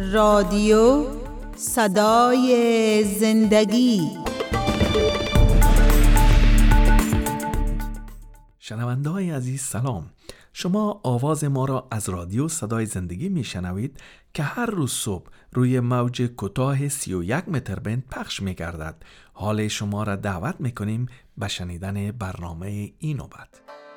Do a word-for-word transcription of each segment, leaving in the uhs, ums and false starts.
رادیو صدای زندگی. شنونده های عزیز سلام. شما آواز ما را از رادیو صدای زندگی می شنوید که هر روز صبح روی موج کوتاه سی و یک متر بند پخش می گردد. حال شما را دعوت می کنیم به شنیدن برنامه این نوبت.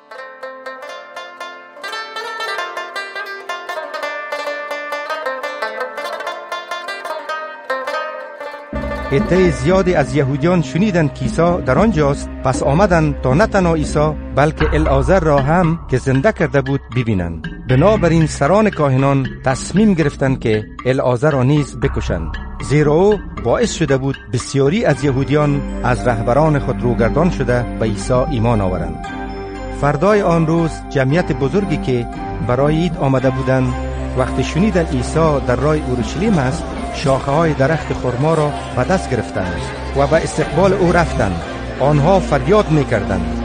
عده زیادی از یهودیان شنیدند که عیسی در آنجاست، پس آمدند تا نه تنها عیسی بلکه العازر را هم که زنده کرده بود ببینند. بنابراین سران کاهنان تصمیم گرفتند که العازر را نیز بکشند، زیرا او باعث شده بود بسیاری از یهودیان از رهبران خود روگردان شده به عیسی ایمان آورند. فردای آن روز جمعیت بزرگی که برای عید آمده بودند وقتی شنیدند عیسی در راه اورشلیم است، شاخه های درخت خرما را به دست گرفتند و به استقبال او رفتند. آنها فریاد می‌کردند: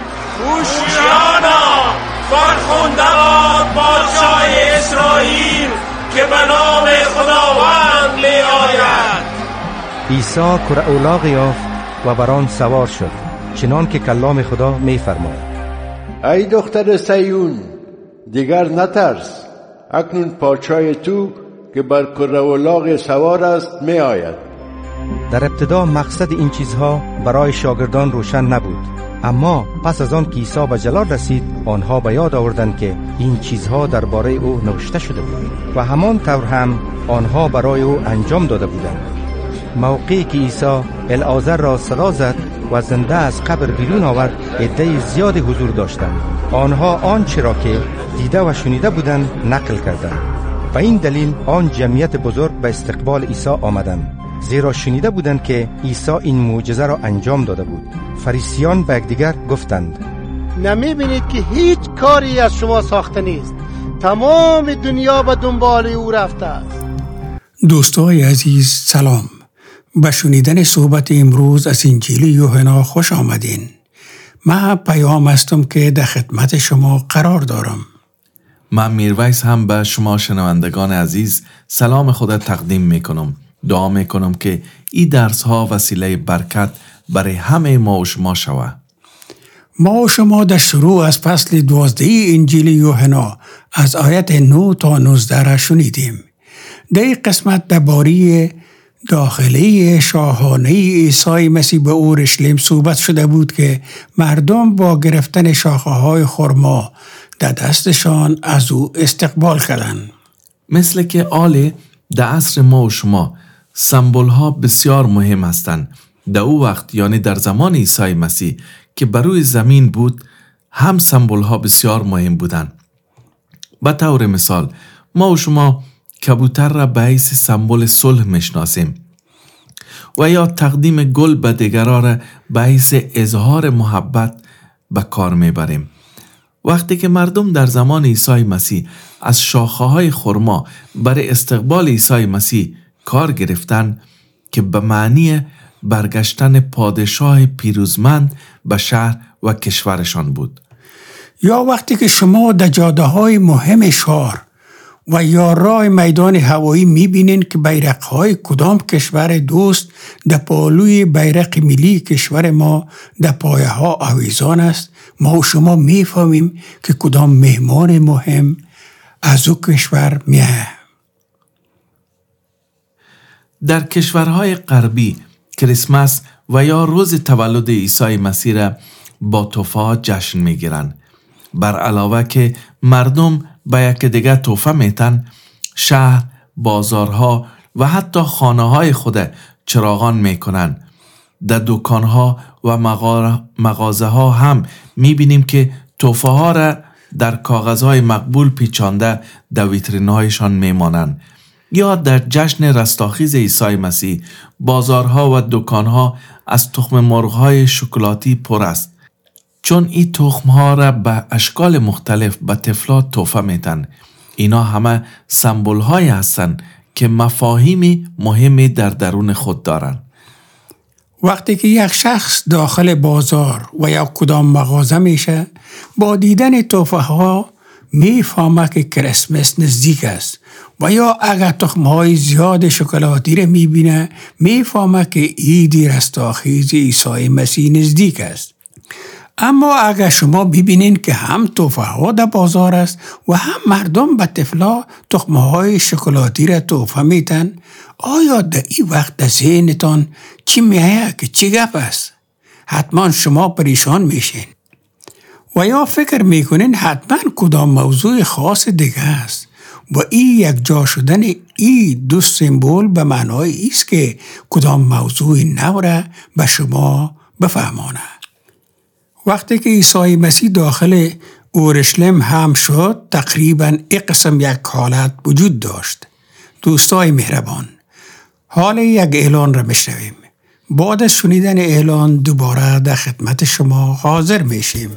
هوشیانا، فرخنده باد پادشاه اسرائیل که به نام خداوند می آید. عیسی کره اولاغ یافت و بر آن سوار شد، چنان که کلام خدا می‌فرماید: ای دختر صیون، دیگر نترس، اکنون پادشاه تو که بر کره اولاغ سوار است می آید. در ابتدا مقصد این چیزها برای شاگردان روشن نبود، اما پس از آن که عیسی به جلال رسید، آنها به یاد آوردند که این چیزها درباره او نوشته شده بود و همان طور هم آنها برای او انجام داده بودند. موقعی که عیسی العازر را صدا زد و زنده از قبر بیرون آورد، عده زیادی حضور داشتند. آنها آنچه را که دیده و شنیده بودند نقل کردند. و این دلیل آن جمعیت بزرگ به استقبال عیسی آمدند، زیرا شنیده بودند که عیسی این معجزه را انجام داده بود. فریسیان به یکدیگر گفتند: نمی بینید که هیچ کاری از شما ساخته نیست؟ تمام دنیا به دنبال او رفته است. دوستای عزیز سلام. به شنیدن صحبت امروز از انجیل یوحنا خوش آمدین. من پیام هستم که در خدمت شما قرار دارم. من میرویس هم به شما شنوندگان عزیز سلام خدا تقدیم میکنم. دعا میکنم که این درس ها وسیله برکت برای همه ما و شما شوه. ما و شما در شروع از فصل دوازده انجیل یوحنا از آیت نه تا نوزده را شنیدیم. در این قسمت درباره داخلی شاهانه عیسی مسیح به اورشلیم صحبت شده بود که مردم با گرفتن شاخه های خرما در دستشان از او استقبال کردند. مثل که آله در عصر ما و شما سمبول ها بسیار مهم هستند. در او وقت یعنی در زمان عیسی مسیح که بر روی زمین بود هم سمبول ها بسیار مهم بودند. به طور مثال ما و شما کبوتر را به حیث سمبول صلح میشناسیم و یا تقدیم گل به دیگران را به حیث اظهار محبت به کار میبریم. وقتی که مردم در زمان عیسی مسیح از شاخه‌های خرما برای استقبال عیسی مسیح کار گرفتن که به معنی برگشتن پادشاه پیروزمند به شهر و کشورشان بود. یا وقتی که شما در جاده‌های مهم شهر و یا راه میدان هوایی می‌بینید که بیرق‌های کدام کشور دوست در پالوی بیرق ملی کشور ما در پایه‌ها آویزان است، ما و شما می‌فهمیم که کدام مهمان مهم از او کشور میاد. در کشورهای غربی کریسمس و یا روز تولد عیسی مسیح را با تحفه جشن می‌گیرند. بر علاوه که مردم با یکدیگر تحفه میتن، شهر، بازارها و حتی خانه‌های خود چراغان میکنن. در دکانها و مغازه ها هم میبینیم که تحفه ها را در کاغذهای مقبول پیچانده در ویترین هایشان میمانند. یا در جشن رستاخیز عیسی مسیح بازارها و دکانها از تخم مرغ‌های شکلاتی پر است، چون این تخم‌ها را به اشکال مختلف به طفلان تحفه میتن. اینا همه سمبول‌هایی هستند که مفاهیمی مهمی در درون خود دارند. وقتی که یک شخص داخل بازار و یا کدام مغازه میشه، با دیدن تحفه ها میفهمه که کریسمس نزدیک است و یا اگر تخمهای زیاد شکلاتی را میبینه میفهمه که عید رستاخیز عیسی مسیح نزدیک است. اما اگر شما ببینین که هم تحفه ها در بازار است و هم مردم به طفلا تخمه های شکلاتی را تحفه میتن، آیا در این وقت در ذهنتان چی میآید که چی گپ است؟ حتما شما پریشان میشین و یا فکر میکنین حتما کدام موضوع خاص دیگه است و این یک جا شدن این دو سمبول به معنای است که کدام موضوع نو را به شما بفهمانه. وقتی که عیسی مسیح داخل اورشلیم هم شد، تقریباً یک قسم یک حالت وجود داشت. دوستای مهربان، حال یک اعلان را میشنویم. بعد از شنیدن اعلان دوباره در خدمت شما حاضر میشیم.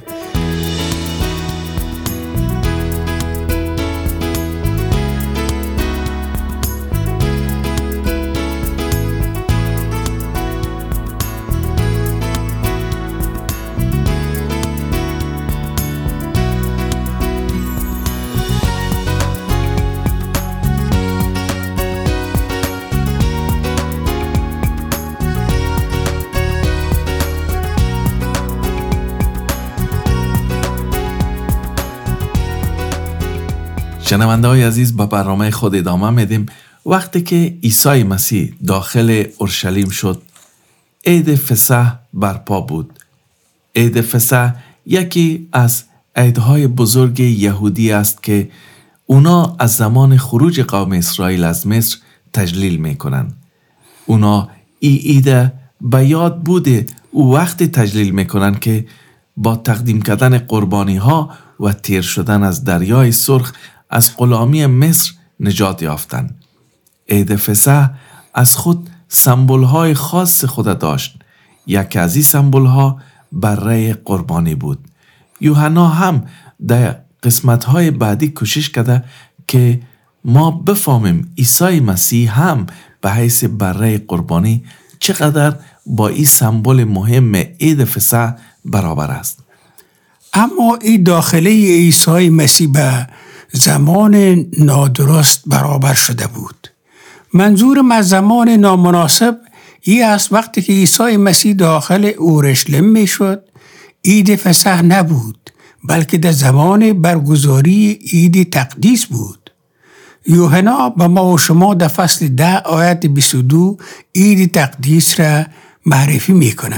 شنونده های عزیز، با برنامه خود ادامه میدیم. وقتی که عیسی مسیح داخل اورشلیم شد، عید فسح برپا بود. عید فسح یکی از عیدهای بزرگ یهودی است که اونا از زمان خروج قوم اسرائیل از مصر تجلیل میکنن. اونا ای عید به یاد بوده او وقتی تجلیل میکنن که با تقدیم کردن قربانی ها و تیر شدن از دریای سرخ از غلامی مصر نجات یافتن. عید فسح از خود سمبول های خاص خود داشت. یکی از این سمبول ها بره قربانی بود. یوحنا هم در قسمت های بعدی کوشش کرده که ما بفهمیم عیسی مسیح هم به حیث بره قربانی چقدر با این سمبول مهم عید فسح برابر است. اما این داخله عیسی مسیح به زمان نادرست برابر شده بود. منظورم از زمان نامناسب این است وقتی که عیسی مسیح داخل اورشلیم می شد، عید فسح نبود، بلکه در زمان برگزاری عید تقدیس بود. یوحنا به ما و شما در فصل ده آیت بیست و دو عید تقدیس را معرفی می کنه.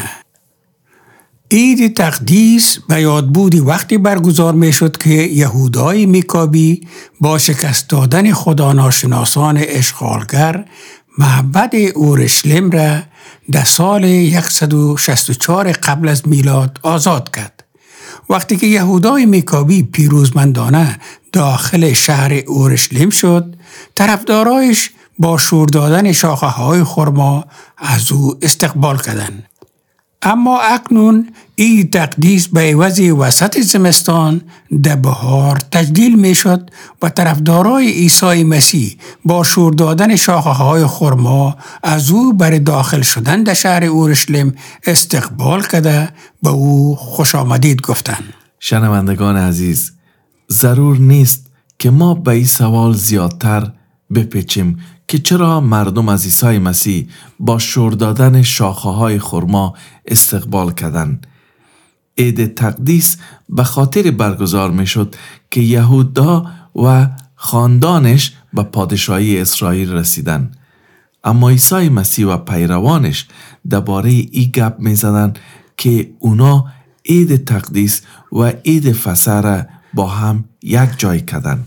عید تقدیس به یاد بودی وقتی برگزار می شد که یهودای میکابی با شکست دادن خداناشناسان اشغالگر معبد اورشلیم را در سال صد و شصت و چهار قبل از میلاد آزاد کرد. وقتی که یهودای میکابی پیروزمندانه داخل شهر اورشلیم شد، طرفدارایش با شور دادن شاخه های خرما از او استقبال کردند. اما اکنون این تقدیس به عوض وسط زمستان در بهار تجلیل می شد و طرفدارای عیسی مسیح با شور دادن شاخه های خرما از او برای داخل شدن در شهر اورشلیم استقبال کرده به او خوش آمدید گفتند. شنوندگان عزیز، ضرور نیست که ما به این سوال زیادتر بپیچیم که چرا مردم از عیسی مسیح با شور دادن شاخه های خرما استقبال کردند. عید تقدیس به خاطر برگزار می شد که یهودا و خاندانش به پادشاهی اسرائیل رسیدن. اما عیسی مسیح و پیروانش درباره این گپ می زدن که اونا عید تقدیس و عید فسح را با هم یک جای کردن.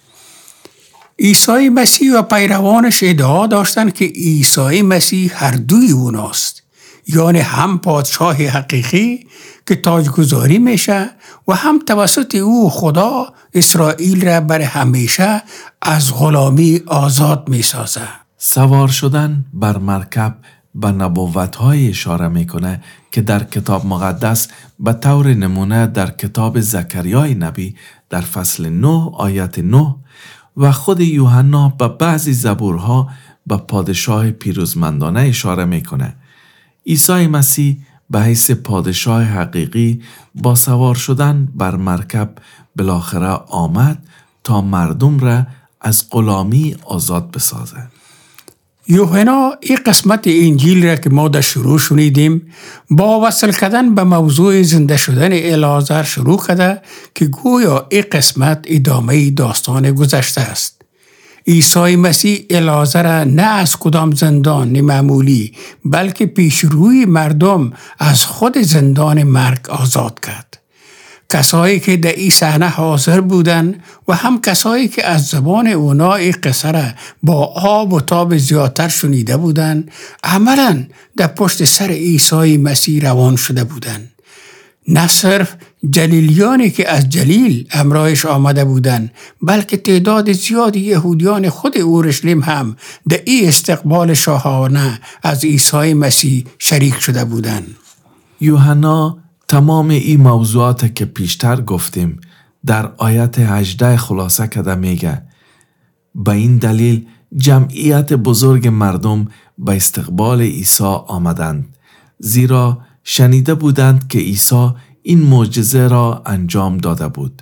عیسی مسیح و پیروانش ادعا داشتند که عیسی مسیح هر دوی اوناست، یعنی هم پادشاه حقیقی که تاجگذاری میشه و هم توسط او خدا اسرائیل را برای همیشه از غلامی آزاد میسازه. سوار شدن بر مرکب به نبوت‌های اشاره میکنه که در کتاب مقدس به طور نمونه در کتاب زکریای نبی در فصل نه آیت نه و خود یوحنا به بعضی زبورها به پادشاه پیروزمندانه اشاره میکنه. عیسی مسیح به حیث پادشاه حقیقی با سوار شدن بر مرکب بالاخره آمد تا مردم را از غلامی آزاد بسازه. یوحنا این قسمت انجیل را که ما در شروع شنیدیم با وصل کردن به موضوع زنده شدن العازر شروع کرده که گویا این قسمت ادامه داستان گذشته است. عیسی مسیح العازر نه از کدام زندان معمولی بلکه پیش روی مردم از خود زندان مرگ آزاد کرد. کسایی که در این صحنه حاضر بودند و هم کسایی که از زبان اونا این قصه را با آب و تاب زیادتر شنیده بودند عملاً در پشت سر عیسی مسیح روان شده بودند. نه صرف جلیلیانی که از جلیل امرایش آمده بودند بلکه تعداد زیادی یهودیان خود اورشلیم هم در این استقبال شاهانه از عیسی مسیح شریک شده بودند. یوحنا تمام این موضوعات که پیشتر گفتیم در آیت هجده خلاصه کرده میگه به این دلیل جمعیت بزرگ مردم به استقبال عیسی آمدند زیرا شنیده بودند که عیسی این معجزه را انجام داده بود.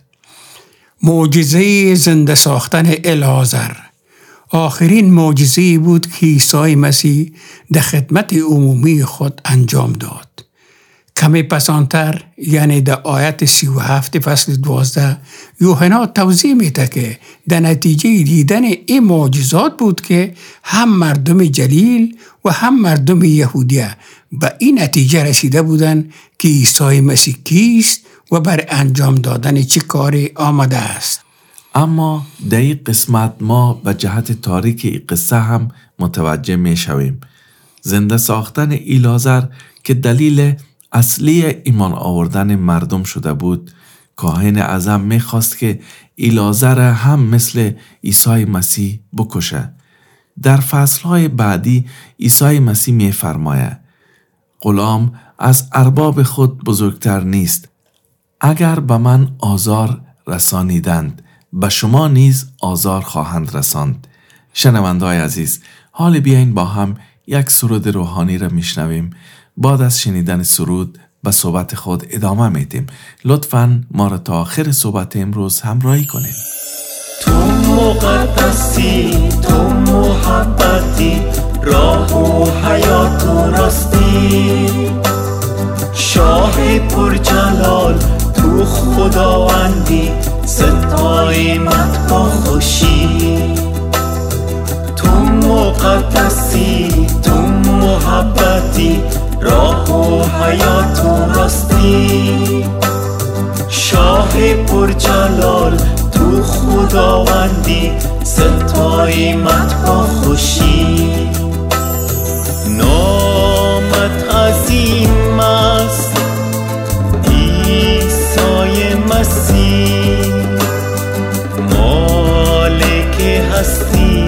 معجزه زنده ساختن العازر آخرین معجزه بود که عیسی مسیح در خدمت عمومی خود انجام داد. کمی پسانتر یعنی در آیت سی و هفت فصل دوازده یوحنا توضیح میده که در نتیجه دیدن این معجزات بود که هم مردم جلیل و هم مردم یهودیه به این نتیجه رسیده بودند که عیسی مسیح کیست و بر انجام دادن چه کاری آمده است. اما در این قسمت ما به جهت تاریک این قصه هم متوجه می شویم. زنده ساختن العازر که دلیل اصلی ایمان آوردن مردم شده بود، کاهن اعظم می خواست که العازر هم مثل عیسی مسیح بکشه. در فصلهای بعدی عیسی مسیح می فرماید غلام از ارباب خود بزرگتر نیست. اگر به من آزار رسانیدند به شما نیز آزار خواهند رساند. شنونده‌های عزیز، حال بیاین با هم یک سرود روحانی را میشنویم. بعد از شنیدن سرود به صحبت خود ادامه میدیم. لطفاً ما را تا آخر صحبت امروز همراهی کنید. تو مقدسی، تو محبتی، راه و حیات و راستی، شاه پرجلال تو خداوندی، ستایمت با خوشی. تو مقدسی، تو محبتی، راه و حیات و راستی، شاه پرجلال تو خداوندی، ستایمت با خوشی. نامت عظیم است عیسی مسیح، مالک هستی،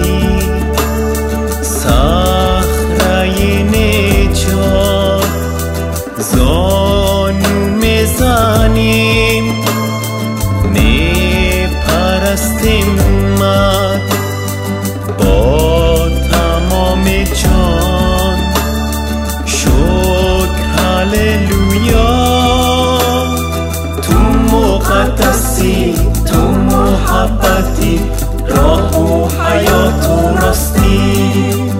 صخره نجات، زانو میزنیم میپرستیمت با تمام جان. شکر هللویا. تو مقدسی، تو محبتی، راه و حیات و راستی،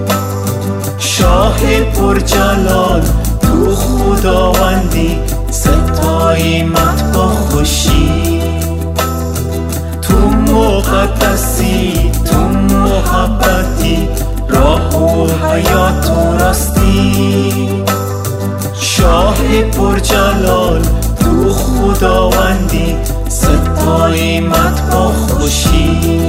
شاه پرجلال تو خداوندی، ستایمت با خوشی. تو مقدسی، تو محبتی، راه و حیات و راستی، شاه پرجلال تو خداوندی، ستایمت با خوشی.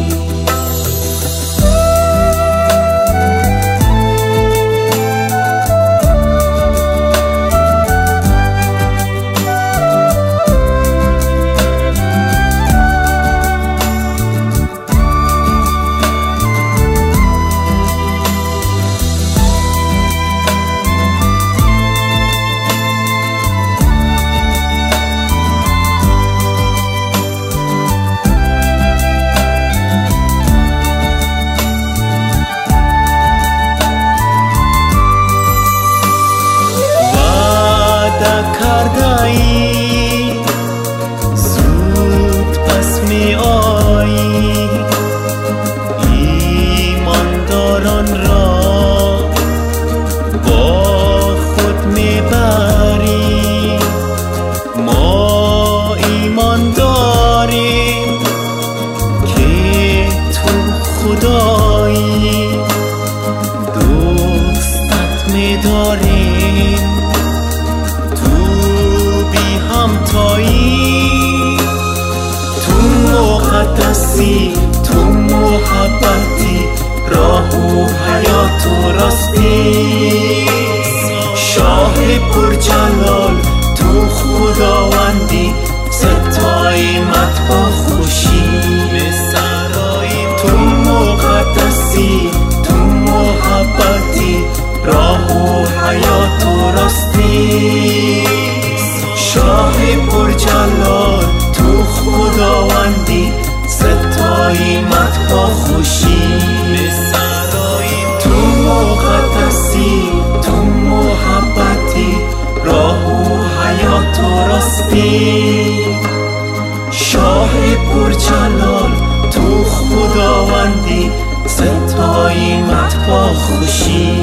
مقدسی تو محبتی راه و حیات و راستی شاه پرجلال تو خداوندی ستایمت با خوشی به سراییم تو مقدسی تو محبتی راه و حیات و راستی شاه پرجلال تو خداوندی ستایمت با خوشی به سراییم تو مقدسی تو محبتی راه و حیات و راستی شاه پرجلال تو خداوندی ستایمت با خوشی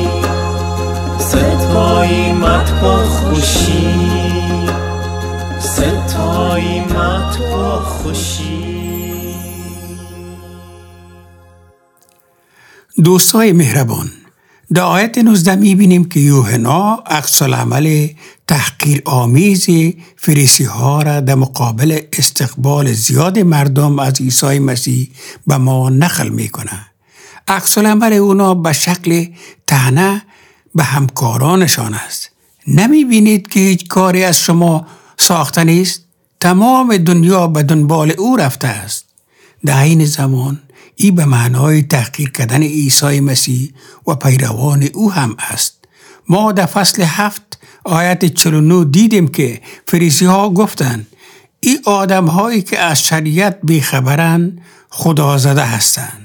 ستایمت با خوشی ستایمت با خوشی. دوستای مهربان، در آیت نوزده میبینیم که یوحنا عکس العمل تحقیر آمیز فریسی ها را در مقابل استقبال زیاد مردم از عیسی مسیح به ما نقل میکنه. عکس العمل اونا به شکل طعنه به همکارانشان است. نمیبینید که هیچ کاری از شما ساخته نیست؟ تمام دنیا به دنبال او رفته است. در این زمان ای به معنای تحقیر کردن عیسی مسیح و پیروان او هم است. ما در فصل هفت آیت چهل و نه دیدیم که فریسی ها گفتند ای آدم هایی که از شریعت بیخبرند خدا زده هستند.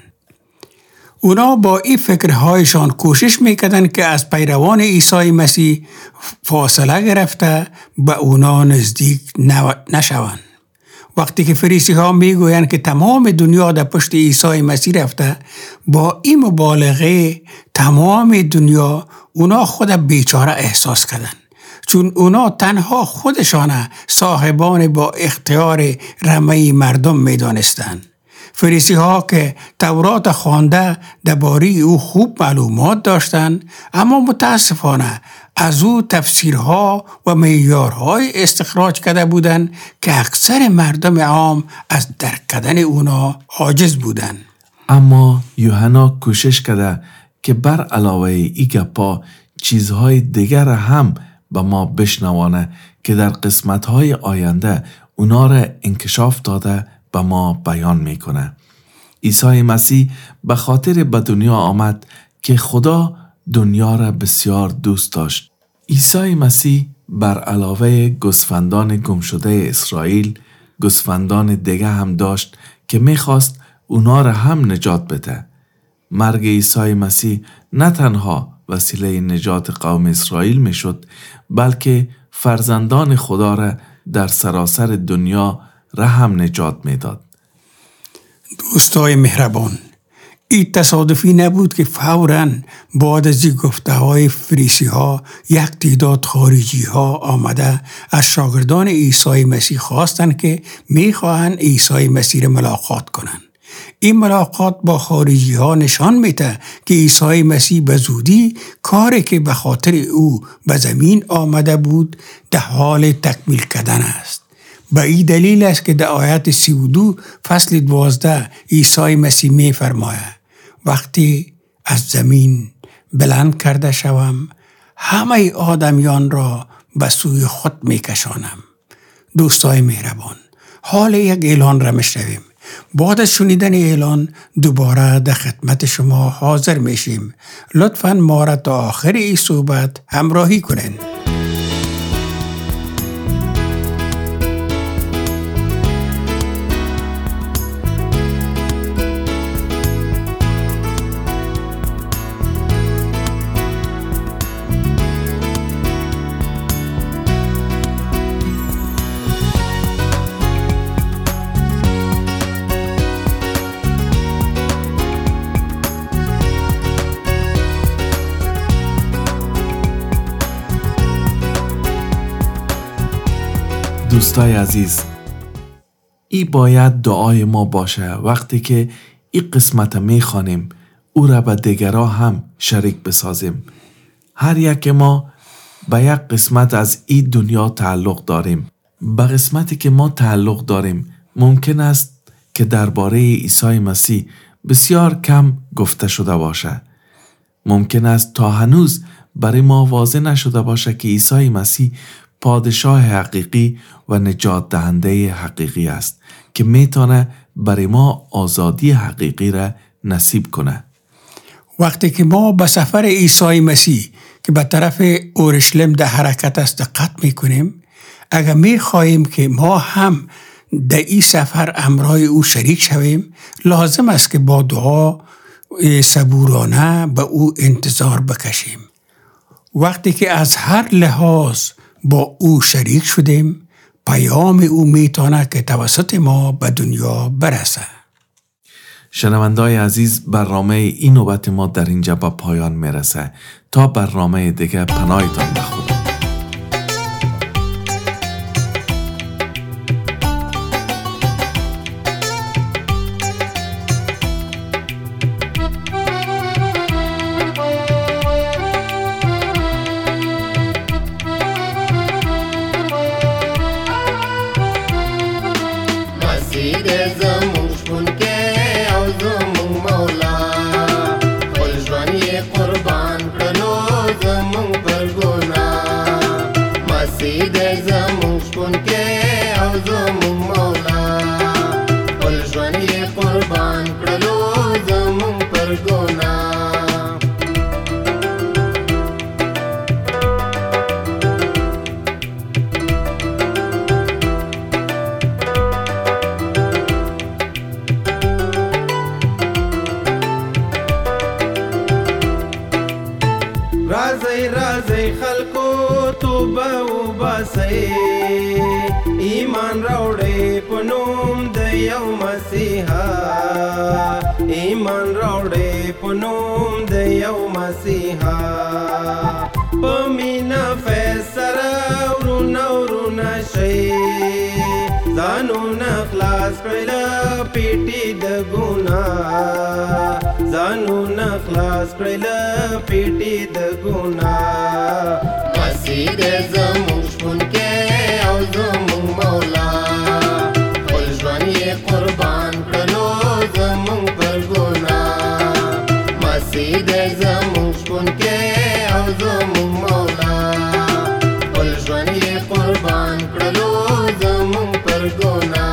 اونا با این فکرهایشان کوشش میکردن که از پیروان عیسی مسیح فاصله گرفته به اونا نزدیک نشوند. وقتی که فریسی ها میگویند که تمام دنیا در پشت عیسی مسیح رفته، با این مبالغه تمام دنیا اونا خود بیچاره احساس کردن، چون اونا تنها خودشان صاحبان با اختیار رمه مردم میدانستند. فریسی ها که تورات خوانده درباره او خوب معلومات داشتند، اما متاسفانه از او تفسیرها و معیارهای استخراج کرده بودند که اکثر مردم عام از درک کردن اونا عاجز بودند. اما یوحنا کوشش کرده که بر علاوه ای گپا چیزهای دیگر هم به ما بشنوانه که در قسمتهای آینده اونا را انکشاف داده به ما بیان میکنه. عیسی مسیح به خاطر به دنیا آمد که خدا دنیا را بسیار دوست داشت. عیسی مسیح بر علاوه گوسفندان گم شده اسرائیل گوسفندان دیگه هم داشت که میخواست اونا را هم نجات بده. مرگ عیسی مسیح نه تنها وسیله نجات قوم اسرائیل میشد، بلکه فرزندان خدا را در سراسر دنیا را هم نجات میداد. دوستای مهربان، این تصادفی نبود که فوراً بعد از این گفته های فریسی ها یک تعداد خارجی ها آمده از شاگردان عیسی مسیح خواستند که میخواهند عیسی مسیح را ملاقات کنند. این ملاقات با خارجی ها نشان میده که عیسی مسیح به زودی کاری که به خاطر او به زمین آمده بود در حال تکمیل کردن است. به این دلیل است که در آیت سی و دو فصل دوازده عیسی مسیح می فرماید وقتی از زمین بلند کرده شوم همه آدمیان را به سوی خود می کشانم. دوستای مهربان، حال یک اعلان را میشنویم. بعد از شنیدن اعلان دوباره در خدمت شما حاضر میشیم. لطفاً ما را تا آخر این صحبت همراهی کنین. دوستای عزیز، ای باید دعای ما باشه. وقتی که این قسمت می خوانیم او را به دیگرها هم شریک بسازیم. هر یک ما به یک قسمت از این دنیا تعلق داریم. به قسمتی که ما تعلق داریم ممکن است که درباره عیسی مسیح بسیار کم گفته شده باشه. ممکن است تا هنوز برای ما واضح نشده باشه که عیسی مسیح پادشاه حقیقی و نجات دهنده حقیقی است که میتونه برای ما آزادی حقیقی را نصیب کنه. وقتی که ما به سفر عیسی مسیح که به طرف اورشلیم در حرکت است دقت میکنیم، اگر میخواهیم که ما هم در این سفر همراه او شریک شویم، لازم است که با دعا صبورانه به او انتظار بکشیم. وقتی که از هر لحاظ با او شریک شدیم، پیام او میتونه که توسط ما به دنیا برسه. شنوندای عزیز، برنامه این نوبت ما در اینجا به پایان میرسه. تا برنامه دیگه پناهتان به خدا. رازی رازی خلقو توبه و باسی، ایمان راوڑی پنوم د یو مسیحا، ایمان راوڑی پنوم د یو مسیحا. پمینا فیسر ورونا ورونا شئی، ځانونه خلاص کړل پیټي د ګناه، ځانونه خلاص کړل پیټي د ګناه. مسیح دې زموږ ښوونکی او زموږ مولا، خپل ژوند یې قربان کړلو زموږ پر ګناه. مسیح دې زموږ ښوونکی او زموږ مولا، خپل ژوند یې قربان کړلو زموږ پر ګناه.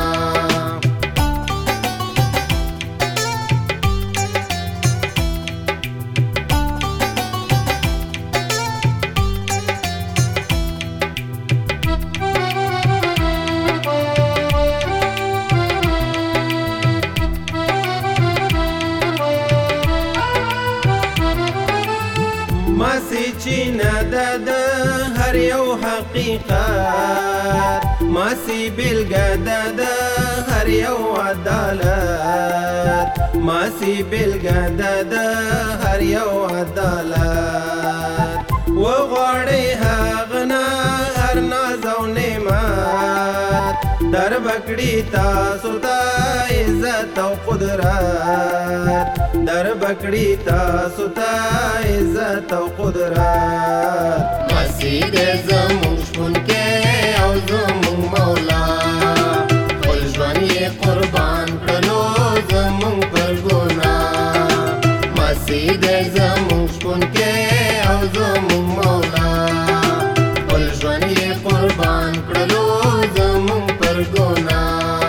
مسیح چې نه د هر یو حقیقت، مسیح بیلګه د هر یو عدالت، مسیح بیلګه د هر یو عدالت. وغواړئ هغه نه هر ناز او نعمت، در بکړي تاسو ته عزت او قدرت، در بکړي تاسو ته عزت او قدرت. مسیح دې زموږ ښوونکی او زموږ مولا، خپل ژوند یې قربان کړلو زموږ پر ګناه. مسیح دې زموږ ښوونکی او زموږ مولا، خپل ژوند یې قربان کړلو زموږ پر ګناه.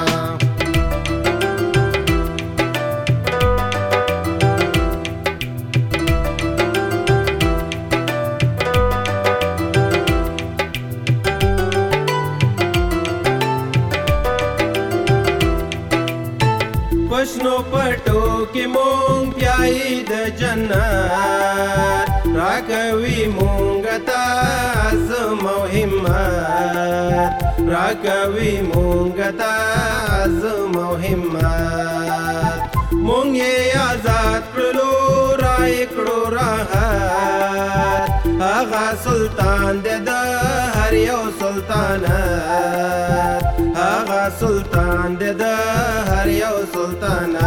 پشنو پټو کې مونږ پیایي د جنت، راکوي مونږ ته عزم او همت، راکوي مونږ ته عزم او همت. مونږ یې آزاد کړلو رای کړو راحت، هغه سلطان دې د هر یو سلطنت، هغه سلطان دې د هر یو سلطنت.